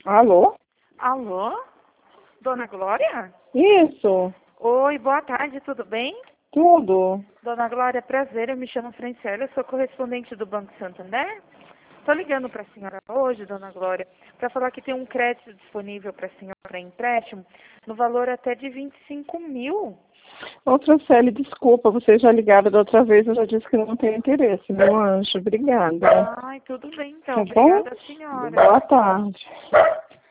Alô? Alô? Dona Glória? Isso, Oi, boa tarde, tudo bem? tudo. Dona Glória, prazer, eu me chamo Franciela, eu sou correspondente do Banco Santander. Estou ligando para a senhora hoje, Dona Glória, para falar que tem um crédito disponível para a senhora para empréstimo no valor até de 25 mil. Ô, Franciele, desculpa, você já ligava da outra vez, eu já disse que não tem interesse, meu anjo. Obrigada. Ai, tudo bem Tá então, bom? obrigada, senhora. Boa tarde.